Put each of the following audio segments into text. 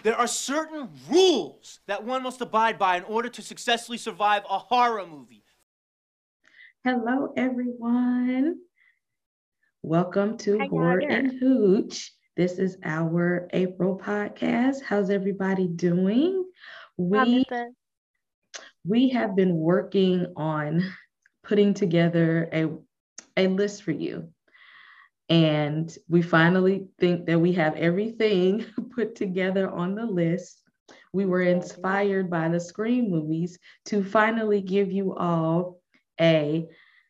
There are certain rules that one must abide by in order to successfully survive a horror movie. Hello, everyone. Welcome to How y'all Horror doing? and Hooch. This is our April podcast. How's everybody doing? I We missed that. we have been working on putting together a list for you. And we finally think that we have everything put together on the list. We were Yeah, dude. inspired by the Scream movies to finally give you all a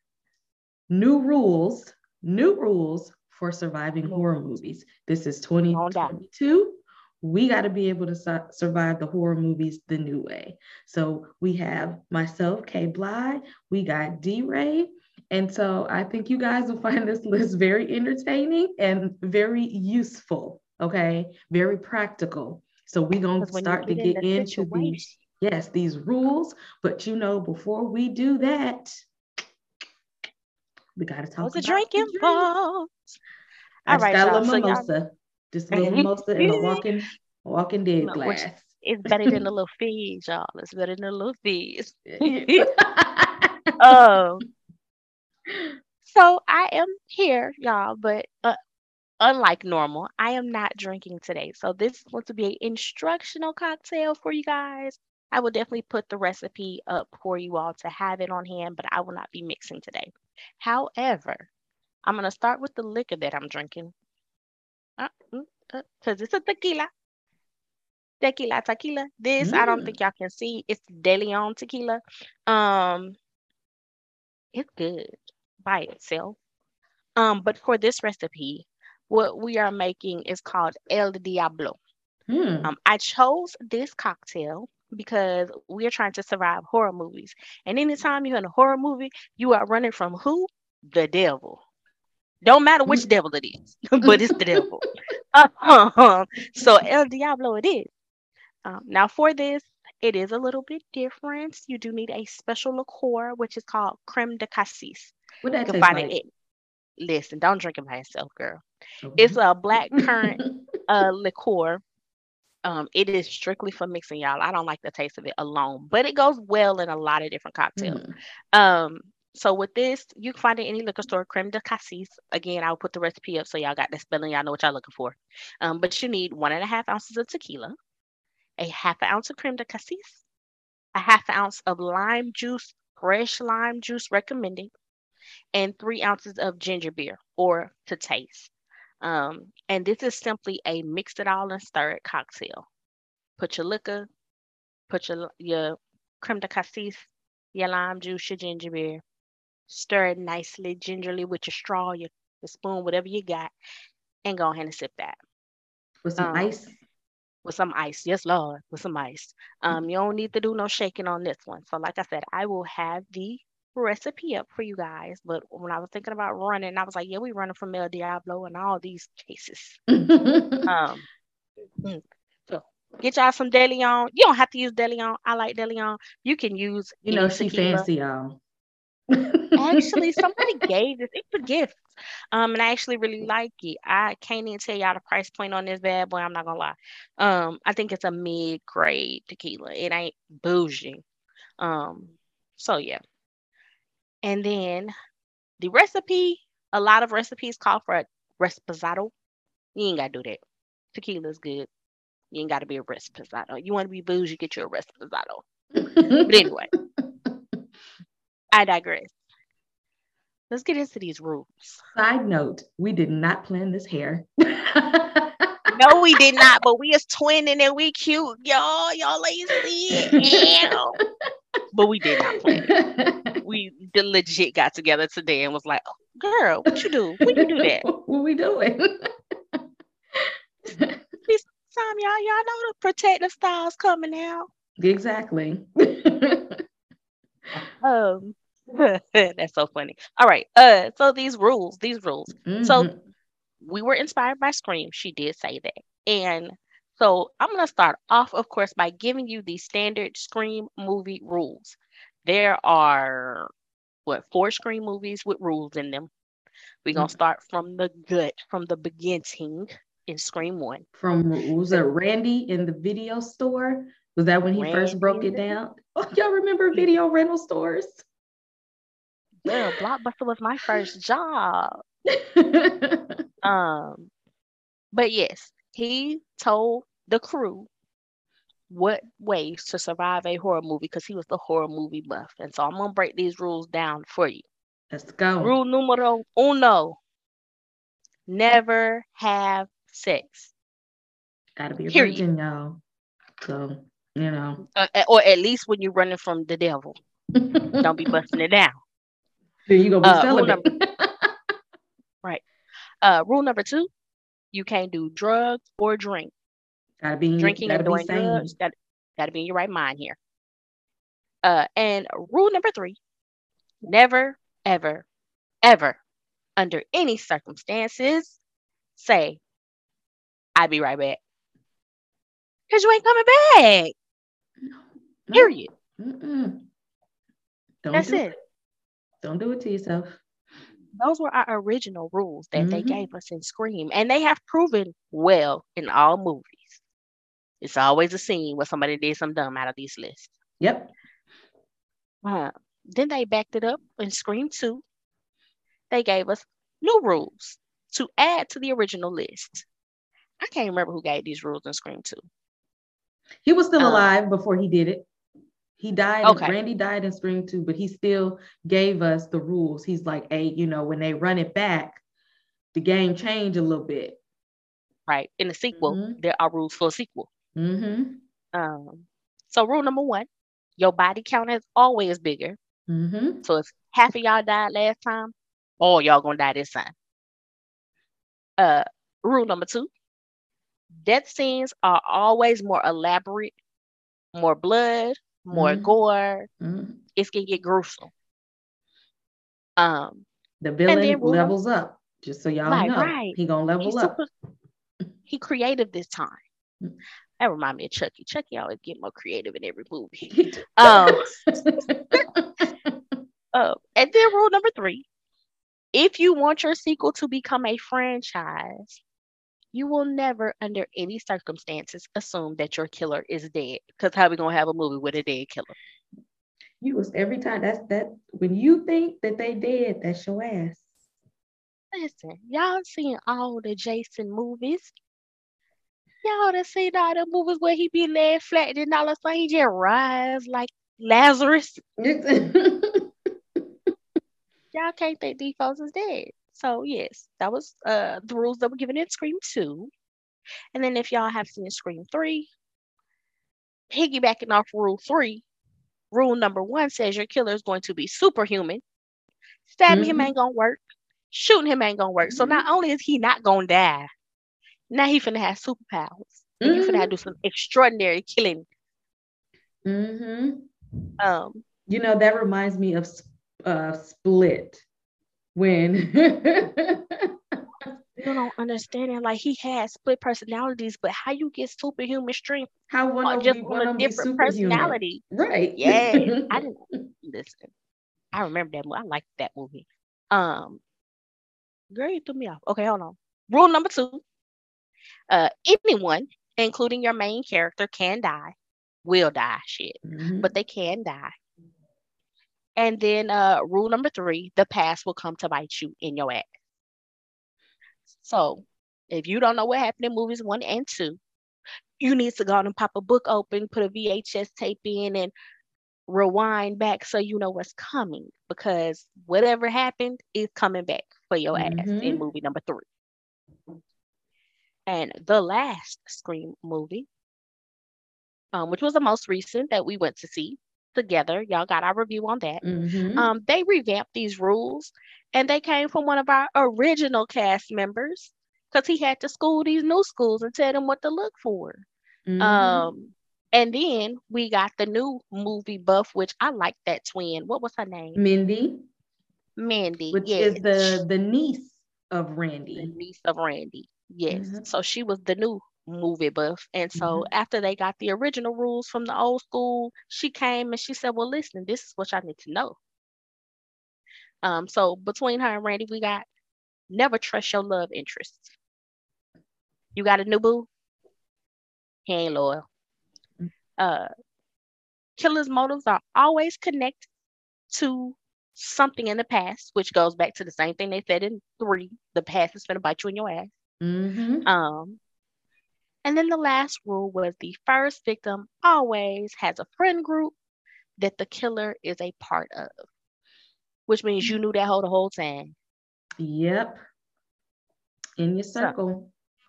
new rules for surviving No horror rules. movies. This is Don't die. 2022. We got to be able to survive the horror movies the new way. So we have myself, Kay Bly, we got D Ray. And so I think you guys will find this list very entertaining and very useful. Okay. Very practical. So we're going Because to when you start to get in get the into these, situation, yes, these rules. But before we do that, we got to was talk a about drink the drink. involved. I All just right, got a y'all. little So y'all, mimosa, just a little mimosa in a walking dead no, which glass. is better than the little fizz, y'all. It's better than the little fizz. Yeah. um, so I am here, y'all, but unlike normal, I am not drinking today. So this is going to be an instructional cocktail for you guys. I will definitely put the recipe up for you all to have it on hand, but I will not be mixing today. However, I'm gonna start with the liquor that I'm drinking. Because it's a tequila. Tequila. This I don't Mm. think y'all can see. It's De Leon tequila. Um, it's good by itself. But for this recipe, what we are making is called El Diablo. Mm. I chose this cocktail because we are trying to survive horror movies. And anytime you're in a horror movie, you are running from who? The devil. Don't matter which Mm. devil it is, but it's the devil. Uh-huh. So El Diablo it is. Now for this, it is a little bit different. You do need a special liqueur, which is called creme de cassis. What You that can tastes find it. like? Listen, don't drink it by yourself, girl. It's Okay. a black currant liqueur. It is strictly for mixing, y'all. I don't like the taste of it alone, but it goes well in a lot of different cocktails. Mm. Um, so with this, you can find it in any liquor store, creme de cassis. Again, I'll put the recipe up so y'all got that spelling. Y'all know what y'all looking for. But you need 1.5 ounces of tequila, a half an ounce of creme de cassis, a half an ounce of lime juice, fresh lime juice recommended, and 3 ounces of ginger beer or to taste. And this is simply a mix it all and stir it cocktail. Put your liquor, put your creme de cassis, your lime juice, your ginger beer, stir it nicely, gingerly with your straw, your spoon, whatever you got, and go ahead and sip that. With some Um, ice. with some ice. Yes, Lord, with some ice. You don't need to do no shaking on this one. So, like I said, I will have the recipe up for you guys. But when I was thinking about running, I was like, yeah, we running from El Diablo and all these cases. Um, mm. So get y'all some DeLeon. You don't have to use DeLeon. I like DeLeon. You can use any She tequila. fancy, y'all. Actually, somebody gave this. It's a gift. And I actually really like it. I can't even tell y'all the price point on this bad boy. I'm not gonna lie. I think it's a mid-grade tequila. It ain't bougie. Um, so yeah. And then the recipe. A lot of recipes call for a reposado. You ain't gotta do that. Tequila's good. You ain't gotta be a reposado. You want to be bougie, get you a reposado. But anyway, I digress. Let's get into these rules. Side note, we did not plan this hair. No, we did not, but we is twinning and we cute, y'all. Y'all ain't see it. Ow. But we did not plan it. We legit got together today and was like, oh, girl, what you do? When you do that? What we doing? This time, y'all know the protective styles coming out. Exactly. Um, that's so funny. All right. So these rules. So Hmm. we were inspired by Scream. She did say that. And so I'm going to start off, of course, by giving you the standard Scream movie rules. There are, what, 4 Scream movies with rules in them. We're going to start from the gut, from the beginning. in Scream 1. Was it Randy in the video store? Was that when he first broke it down? Oh, y'all remember video rental stores? Well, Blockbuster was my first job. But yes, he told the crew what ways to survive a horror movie because he was the horror movie buff. And so I'm going to break these rules down for you. Let's go. Rule numero uno, never have sex. Gotta be a virgin, y'all. So, you know. Or at least when you're running from the devil. Don't be busting it down. Then you're going to be celibate. Right. Rule number 2, you can't do drugs or drink. Gotta be drinking and doing drugs. Gotta be in your right mind here. And rule number 3, never, ever, ever, under any circumstances, say, "I'll be right back." Because you ain't coming back. No. Period. That's it. Don't do it to yourself. Those were our original rules that they gave us in Scream. And they have proven well in all movies. It's always a scene where somebody did something dumb out of these lists. Yep. Then they backed it up in Scream 2. They gave us new rules to add to the original list. I can't remember who gave these rules in Scream 2. He was still alive before he did it. He died. Okay. Randy died in Scream 2, but he still gave us the rules. He's like, hey, you know, when they run it back, the game changed a little bit. Right. In the sequel, there are rules for a sequel. So rule number 1, your body count is always bigger. So if half of y'all died last time, all y'all gonna die this time. Rule number 2, death scenes are always more elaborate, more blood, more gore. It's gonna get gruesome. The villain levels up, just so y'all know. Right. He gonna level up. He creative this time. That remind me of Chucky. Chucky always get more creative in every movie. And then rule number 3, if you want your sequel to become a franchise, you will never, under any circumstances, assume that your killer is dead. Because how we gonna have a movie with a dead killer? You was every time that when you think that they dead, that's your ass. Listen, y'all seen all the Jason movies. Y'all done seen all the movies where he be laying flat and all of a sudden he just rise like Lazarus. Y'all can't think these folks is dead. So yes, that was the rules that were given in Scream 2. And then if y'all have seen Scream 3, piggybacking off rule 3, rule number 1 says your killer is going to be superhuman. Stabbing him ain't gonna work. Shooting him ain't gonna work. So not only is he not gonna die, now he finna have superpowers. And you finna have to do some extraordinary killing. You know, that reminds me of Split. When you don't understand it. Like, he had split personalities, but how you get superhuman strength? How one just on a different personality, right? Yeah, I didn't listen. I remember that movie. I liked that movie. Girl, you threw me off. Okay, hold on. Rule number 2: anyone, including your main character, can die. Will die, shit, but they can die. And then rule number 3: the past will come to bite you in your ass. So if you don't know what happened in movies 1 and 2, you need to go out and pop a book open, put a VHS tape in, and rewind back so you know what's coming, because whatever happened is coming back for your ass in movie number 3. And the last Scream movie, which was the most recent that we went to see together, y'all got our review on that. They revamped these rules, and they came from one of our original cast members, because he had to school these new schools and tell them what to look for. And then we got the new movie buff, which I like that twin. What was her name? Mindy, which is the niece of Randy. The niece of Randy, yes. So she was the new movie buff. And so after they got the original rules from the old school, she came and she said, well, listen, this is what y'all need to know. So between her and Randy, we got never trust your love interests. You got a new boo? He ain't loyal. Uh, Killer's motives are always connected to something in the past, which goes back to the same thing they said in 3. The past is gonna bite you in your ass. Mm-hmm. And then the last rule was the first victim always has a friend group that the killer is a part of, which means you knew that the whole time. Yep. In your So circle.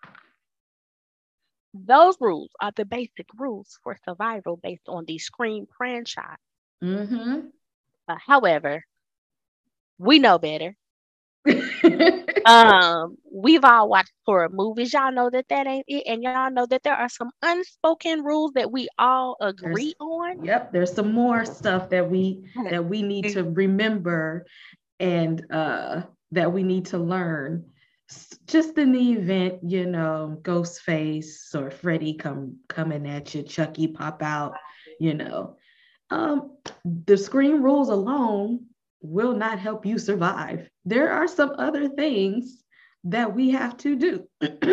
those rules are the basic rules for survival based on the Scream franchise. Mm-hmm. However, we know better. We've all watched horror movies. Y'all know that ain't it, and y'all know that there are some unspoken rules that we all agree on. Yep, there's some more stuff that we need to remember and that we need to learn. Just in the event, Ghostface or Freddy coming at you, Chucky pop out, the Scream rules alone will not help you survive. There are some other things that we have to do.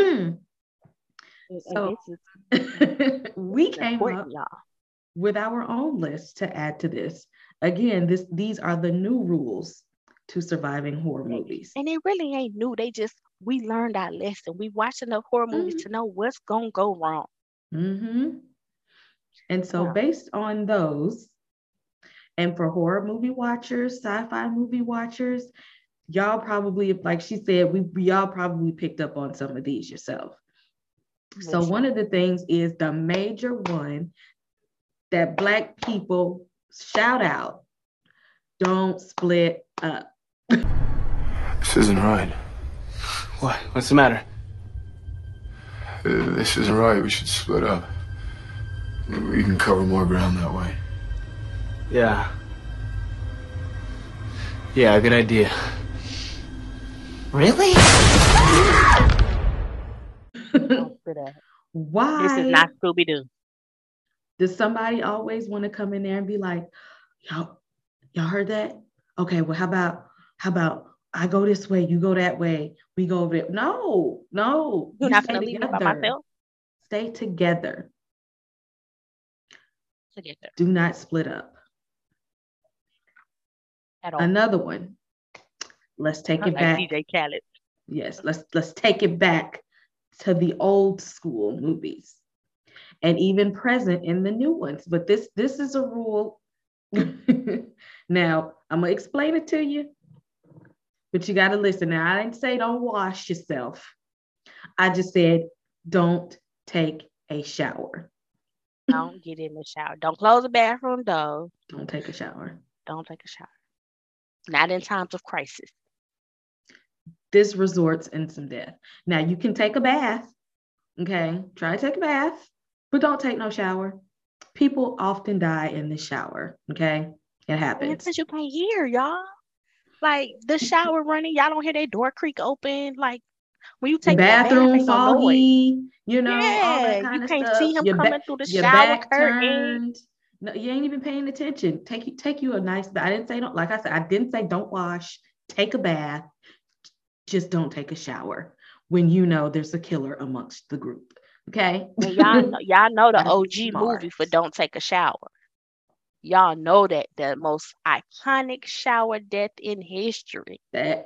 So we came up with our own list to add to this. Again, these are the new rules to surviving horror movies. And it really ain't new. We learned our lesson. We watched enough horror movies to know what's gonna go wrong. Mm-hmm. And so based on those, and for horror movie watchers, sci-fi movie watchers, y'all probably, like she said, y'all probably picked up on some of these yourself. So one of the things is the major one that Black people shout out: don't split up. This isn't right. What? What's the matter? This isn't right. We should split up. We can cover more ground that way. Yeah. Yeah, good idea. Really? Why? This is not Scooby-Doo. Does somebody always want to come in there and be like, y'all heard that? Okay, well, how about I go this way, you go that way, we go over there. No. You're not gonna leave me by myself. Stay together. Together. Do not split up. At all. Another one. Let's take it back. DJ Khaled. Yes, let's take it back to the old school movies, and even present in the new ones. But this is a rule. Now I'm gonna explain it to you, but you gotta listen. Now I didn't say don't wash yourself. I just said don't take a shower. Don't get in the shower. Don't close the bathroom door. Don't take a shower. Don't take a shower. Not in times of crisis. This results in some death. Now you can take a bath. Okay, try to take a bath, but don't take no shower. People often die in the shower. Okay, it happens. Because you can't hear, y'all. Like the shower running, y'all don't hear that door creak open. Like when you take the bathroom bath, foggy, all that kind of stuff. You can't see him coming through the shower curtain. No, you ain't even paying attention. Take you a nice bath. I didn't say don't. Like I said, I didn't say don't wash. Take a bath. Just don't take a shower when there's a killer amongst the group. Okay. Y'all know the OG movie for Don't Take a Shower. Y'all know that the most iconic shower death in history. That's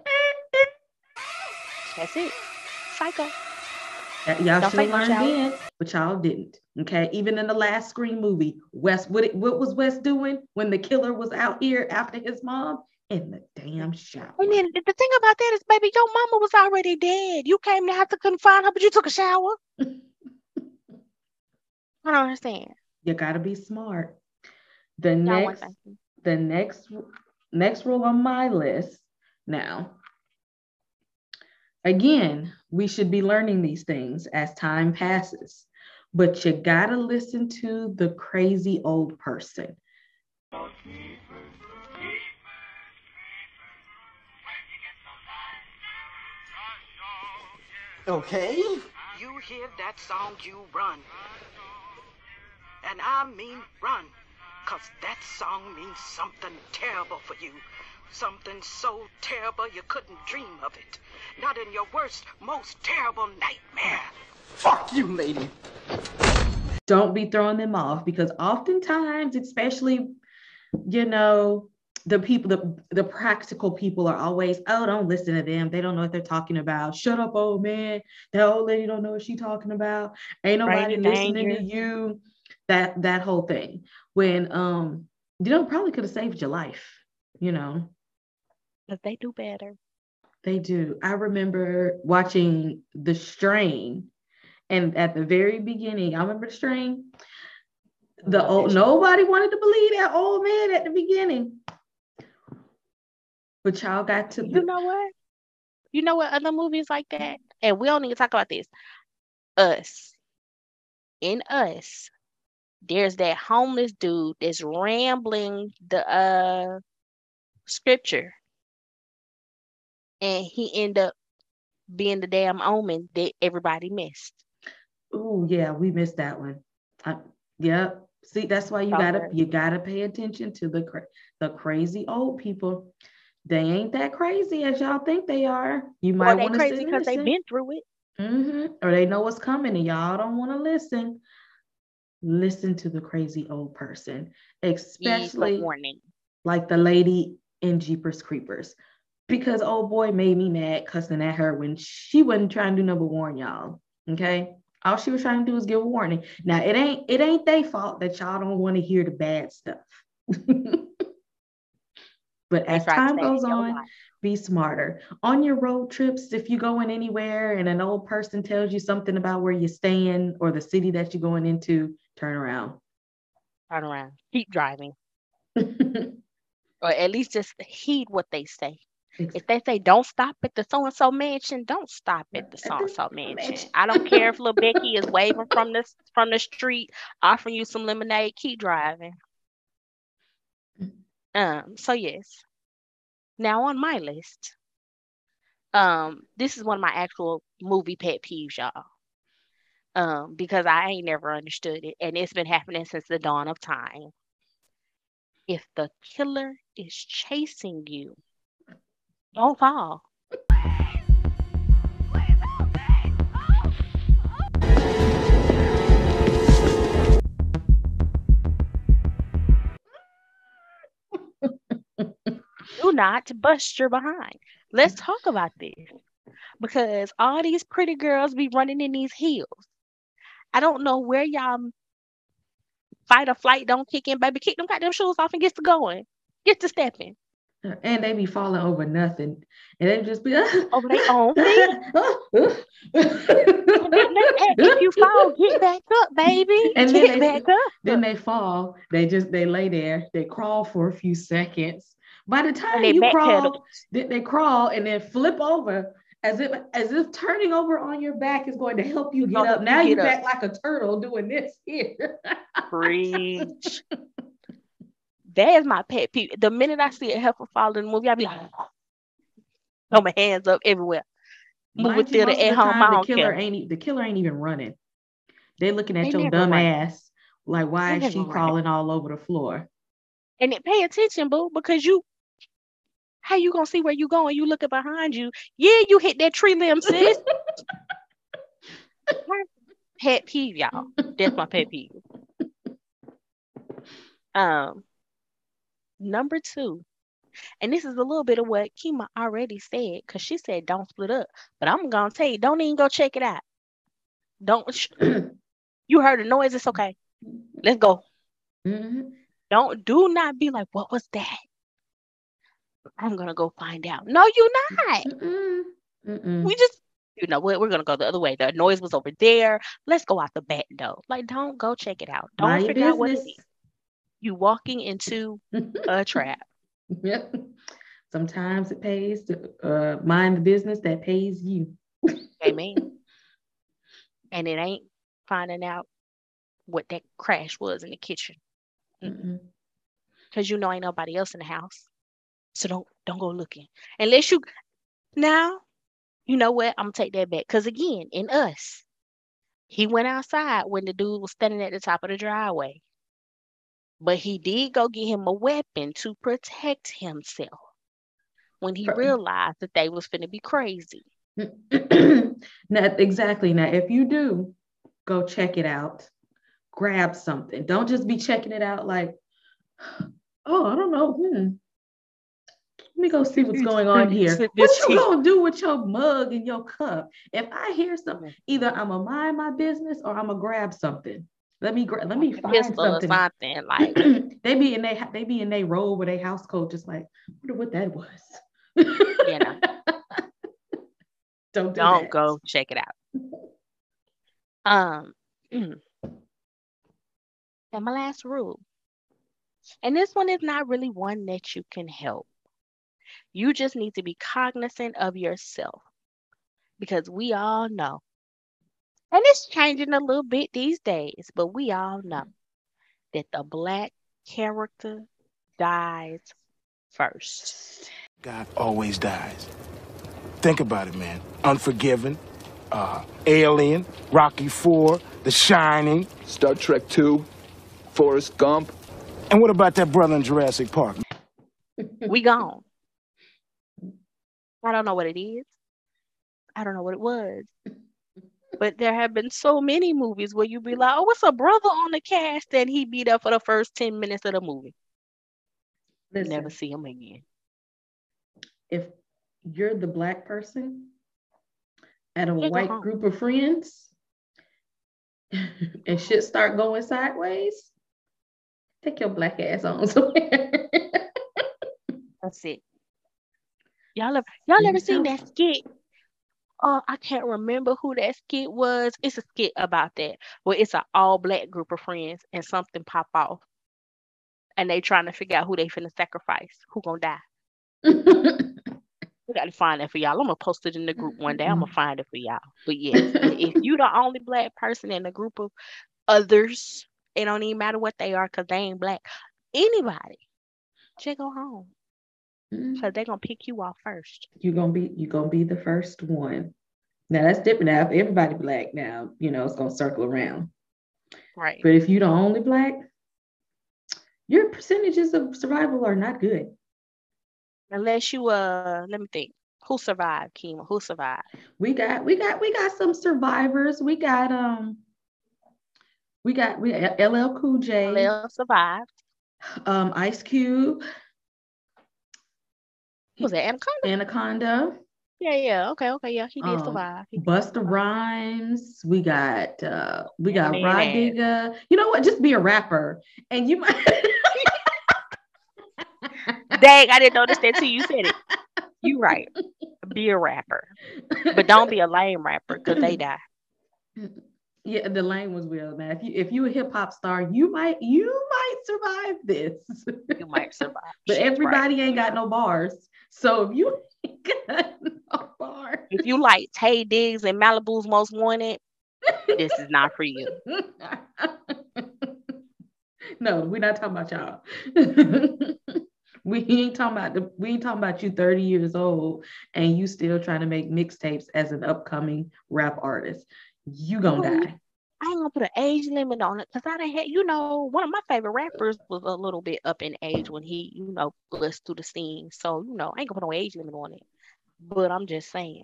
it. Psycho. Y'all should have learned then, but y'all didn't. Okay. Even in the last Scream movie, what was Wes doing when the killer was out here after his mom? In the damn shower. And then the thing about that is, baby, your mama was already dead. You came to have to confine her, but you took a shower. I don't understand. You gotta be smart. The next rule on my list. Now, again, we should be learning these things as time passes, but you gotta listen to the crazy old person. Okay. You hear that song, you run. And I mean run. Because that song means something terrible for you. Something so terrible you couldn't dream of it. Not in your worst, most terrible nightmare. Fuck you, lady. Don't be throwing them off, because oftentimes, especially, you know, the people, the practical people are always, oh, don't listen to them. They don't know what they're talking about. Shut up, old man. That old lady don't know what she's talking about. Ain't nobody Stranger listening danger. to you. That whole thing. When you know, probably could have saved your life, you know. But they do better. They do. I remember watching The Strain, and at the very beginning, I remember The Strain. Nobody wanted to believe that old man at the beginning, but y'all got to. You know what? You know what other movies like that? And we don't need to talk about this. Us. In Us, there's that homeless dude that's rambling the scripture, and he end up being the damn omen that everybody missed. Oh yeah, we missed that one. Yep. See, that's why you gotta pay attention to the crazy old people. They ain't that crazy as y'all think they are. You might want to crazy because they've been through it. Or they know what's coming and y'all don't want to listen. Listen to the crazy old person, especially like the lady in Jeepers Creepers, because old boy made me mad cussing at her when she wasn't trying to do number warn y'all. Okay, all she was trying to do is give a warning. Now it ain't their fault that y'all don't want to hear the bad stuff. But as time goes on, be smarter. On your road trips, if you're going anywhere and an old person tells you something about where you're staying or the city that you're going into, turn around. Turn around. Keep driving. Or at least just heed what they say. If they say don't stop at the so-and-so mansion, don't stop at the so-and-so mansion. I don't care if little Becky is waving from the street, offering you some lemonade, keep driving. So yes. Now on my list, this is one of my actual movie pet peeves, y'all. Because I ain't never understood it, and it's been happening since the dawn of time. If the killer is chasing you, don't fall. Do not bust your behind. Let's talk about this, because all these pretty girls be running in these heels. I don't know where y'all fight or flight don't kick in, baby. Kick them goddamn shoes off and get to going. Get to stepping. And they be falling over nothing. And they just be over their own feet. If you fall, get back up, baby. And get back up. Then they fall. They lay there. They crawl for a few seconds. By the time you crawl, they crawl and then flip over as if turning over on your back is going to help you get up. Now you're back like a turtle doing this here. Preach. That is my pet peeve. The minute I see a heifer fall in the movie, I be like, throw my hands up everywhere. Movie theater at home. The killer ain't even running. They're looking at your dumb ass like, why is she crawling all over the floor? And then pay attention, boo, because how you gonna see where you going? You looking behind you. Yeah, you hit that tree limb, sis. Pet peeve, y'all. That's my pet peeve. Number 2, and this is a little bit of what Kima already said, because she said don't split up. But I'm gonna tell you, don't even go check it out. Don't. You heard a noise? It's okay. Let's go. Mm-hmm. Do not be like, what was that? I'm gonna go find out. No, you're not. We just, you know what? We're gonna go the other way. The noise was over there. Let's go out the back door. Like, don't go check it out. Don't figure out what it is. You walking into a trap. Yep. Sometimes it pays to mind the business that pays you. Amen. And it ain't finding out what that crash was in the kitchen. Because you know ain't nobody else in the house. So don't go looking. Unless you, now, you know what? I'm going to take that back. Because again, in Us, he went outside when the dude was standing at the top of the driveway. But he did go get him a weapon to protect himself when he realized that they was finna be crazy. Now, exactly. Now, if you do, go check it out. Grab something. Don't just be checking it out like, oh, I don't know. Let me go see what's going on here. What you gonna do with your mug and your cup? If I hear something, either I'm gonna mind my business or I'm gonna grab something. Let me find Pistol or something. something like they be in they robe with their house coat, just like, I wonder what that was. you know. Don't Don't go check it out. And my last rule, and this one is not really one that you can help. You just need to be cognizant of yourself because we all know, and it's changing a little bit these days, but we all know that the Black character dies first. God always dies. Think about it, man. Unforgiven, Alien, Rocky IV, The Shining. Star Trek 2, Forrest Gump. And what about that brother in Jurassic Park? We gone. I don't know what it is. I don't know what it was. But there have been so many movies where you be like, oh, it's a brother on the cast, and he be there for the first 10 minutes of the movie. Listen, never see him again. If you're the Black person at a white group of friends and shit start going sideways, take your Black ass on somewhere. That's it. Y'all ever seen that skit? Oh, I can't remember who that skit was. It's a skit about that, where it's an all Black group of friends and something pop off, and they trying to figure out who they finna sacrifice, who gonna die. We got to find that for y'all. I'm gonna post it in the group one day. I'm gonna find it for y'all. But yes, if you the only Black person in a group of others, it don't even matter what they are, cause they ain't Black. Anybody, just go home. So they're gonna pick you off first. You're gonna be the first one. Now that's different. Now if everybody Black now, it's gonna circle around. Right. But if you're the only Black, your percentages of survival are not good. Unless you let me think. Who survived, Kima? Who survived? We got some survivors. We got LL Cool J. LL survived. Ice Cube. Was it Anaconda? Anaconda. Yeah. Okay. Yeah, he did survive. Busta Rhymes. We got Rod Digga. You know what? Just be a rapper, and you might. Dang, I didn't notice that till you said it. You right. Be a rapper, but don't be a lame rapper because they die. Yeah, the lame was real, man. If you a hip hop star, you might survive this. You might survive. But everybody ain't got no bars. So if you ain't got no bars, if you like Tay Diggs and Malibu's Most Wanted, this is not for you. No, we're not talking about y'all. We ain't talking about you 30 years old and you still trying to make mixtapes as an upcoming rap artist. You gonna die. I ain't gonna put an age limit on it because I done had, one of my favorite rappers was a little bit up in age when he, bust through the scene. So, I ain't gonna put no age limit on it. But I'm just saying.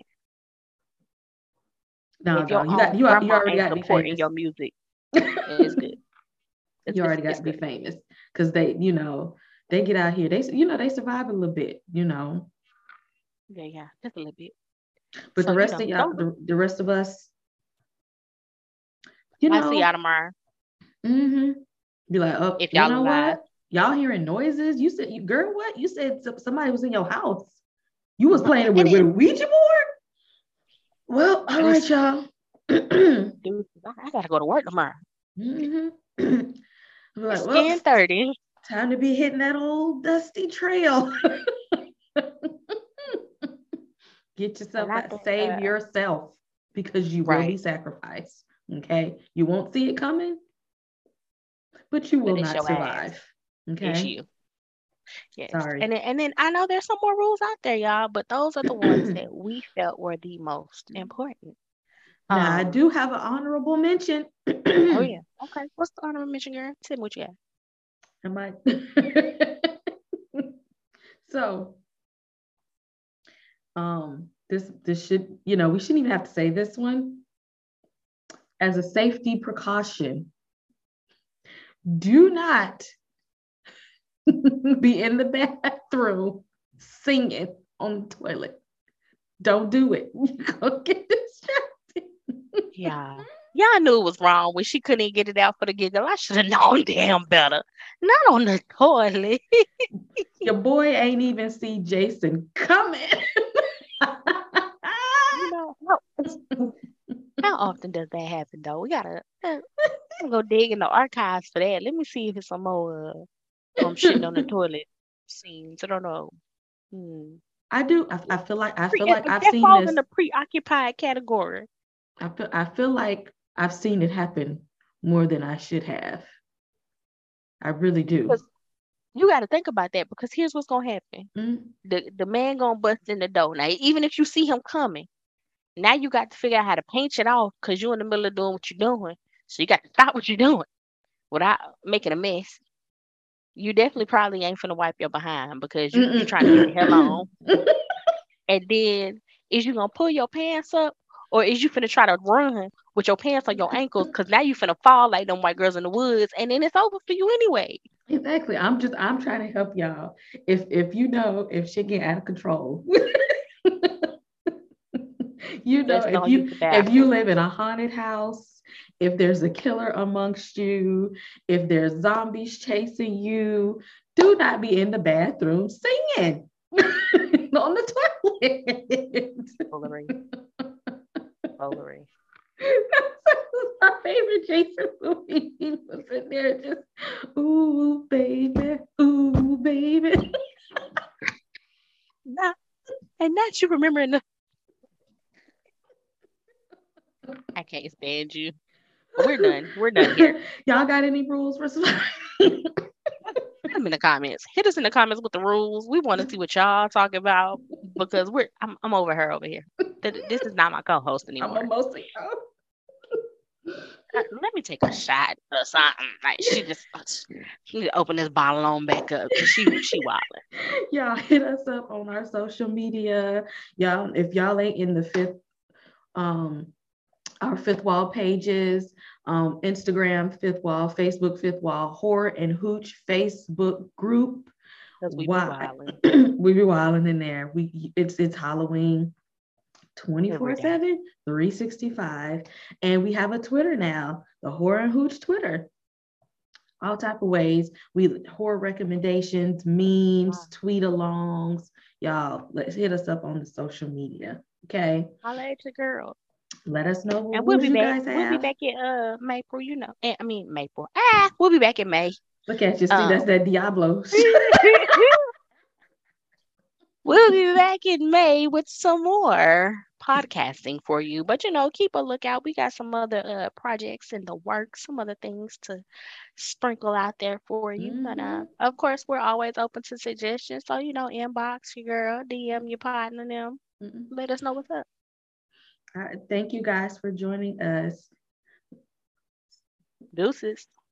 No, you already got to be famous. Your music is good. You already got to be famous because they get out here. They survive a little bit. Yeah, just a little bit. But the rest of y'all, the rest of us. I'll see y'all tomorrow. Mm-hmm. Be like, oh, if y'all what? Y'all hearing noises? You said, girl, what? You said somebody was in your house. You was playing with a Ouija board? Well, all right, y'all. I gotta go to work tomorrow. Mm-hmm. Like, it's 10:30. Time to be hitting that old dusty trail. Get yourself out, save yourself because you will be sacrificed. Okay, you won't see it coming, but you will not survive. Ass. Okay, it's you. Yes. Sorry. And then I know there's some more rules out there, y'all, but those are the ones that we felt were the most important. Now I do have an honorable mention. Oh yeah. Okay. What's the honorable mention, girl? Tell me what you got. So, this should, you know, we shouldn't even have to say this one. As a safety precaution, do not be in the bathroom singing on the toilet. Don't do it. You're gonna get distracted. Yeah. Y'all knew it was wrong when she couldn't even get it out for the giggle. I should have known damn better. Not on the toilet. Your boy ain't even see Jason coming. You know, how often does that happen though? We gotta go dig in the archives for that. Let me see if it's some more shitting on the toilet scenes. I don't know. I do. I feel like I've that seen falls this. in the preoccupied category. I feel like I've seen it happen more than I should have. I really do. Because you got to think about that, because here's what's gonna happen. The man gonna bust in the door. Now, even if you see him coming, now you got to figure out how to paint it off, because you're in the middle of doing what you're doing. So you got to stop what you're doing without making a mess. You definitely probably ain't finna wipe your behind, because you're trying to get the hell on. And then, is you gonna pull your pants up, or is you finna try to run with your pants on your ankles? Because now you finna fall like them white girls in the woods, and then it's over for you anyway. Exactly. I'm trying to help y'all. If you know, if shit get out of control, you know, if you live in a haunted house, if there's a killer amongst you, if there's zombies chasing you, do not be in the bathroom singing on the toilet. Foolery. My favorite Jason movie. He was in there just, ooh, baby, ooh, baby. And not you remembering the. I can't stand you. But we're done. We're done here. Y'all got any rules for surviving? Put them in the comments. Hit us in the comments with the rules. We want to see what y'all talking about, because I'm over her over here. This is not my co-host anymore. I'm mostly let me take a shot or something. Like she need to open this bottle on back up, because she wilding. Y'all hit us up on our social media. Y'all, if y'all ain't in the our Fifth Wall pages, Instagram Fifth Wall, Facebook Fifth Wall, Horror and Hooch Facebook group. We be wilding. We be wilding in there. It's Halloween 24/7, 365. And we have a Twitter now, the Horror and Hooch Twitter. All type of ways. Horror recommendations, memes, tweet alongs. Y'all, let's hit us up on the social media. Okay. Holla at your girl. Let us know what and we'll be you back. guys have. We'll be back in Maple, you know. Maple. We'll be back in May. Look at you. See, that's that Diablo. We'll be back in May with some more podcasting for you. But, you know, keep a lookout. We got some other projects in the works, some other things to sprinkle out there for you. But, of course, we're always open to suggestions. So, you know, inbox your girl, DM your partner, them. Let us know what's up. All right. Thank you guys for joining us. Deuces.